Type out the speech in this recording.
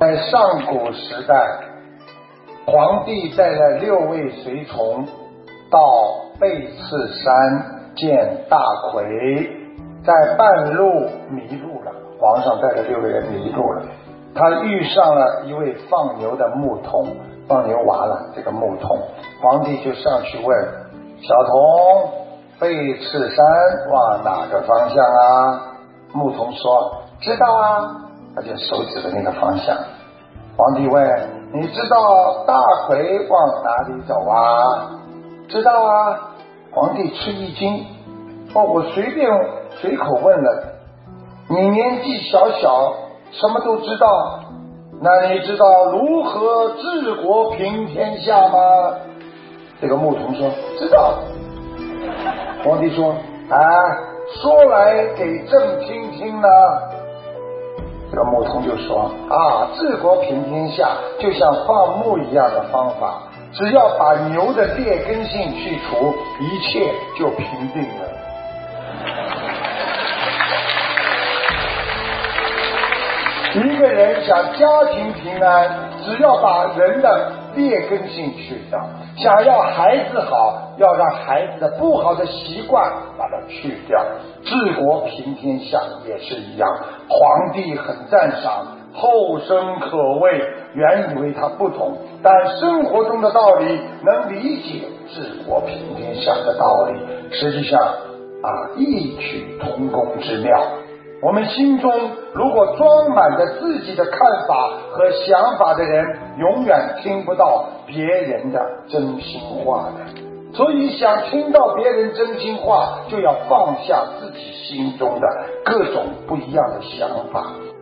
在上古时代，皇帝带了6位随从到背刺山见大魁，在半路迷路了。皇上带着6个人迷路了，他遇上了一位放牛的牧童，放牛娃了这个牧童，皇帝就上去问小童，背刺山往哪个方向啊？牧童说知道啊，他就手指的那个方向。皇帝问你知道大魁往哪里走啊？知道啊。皇帝吃一惊，我随口问了，你年纪小小什么都知道，那你知道如何治国平天下吗？这个牧童说知道。皇帝说说来给朕听听呢。这个牧童就说治国平天下就像放牧一样的方法，只要把牛的劣根性去除，一切就平定了。一个人想家庭平安，只要把人的劣根性去掉，想要孩子好，要让孩子的不好的习惯把它去掉。治国平天下也是一样，皇帝很赞赏，后生可畏，原以为他不懂，但生活中的道理能理解治国平天下的道理，实际上异曲同工之妙。我们心中如果装满着自己的看法和想法的人，永远听不到别人的真心话的。所以想听到别人真心话，就要放下自己心中的各种不一样的想法，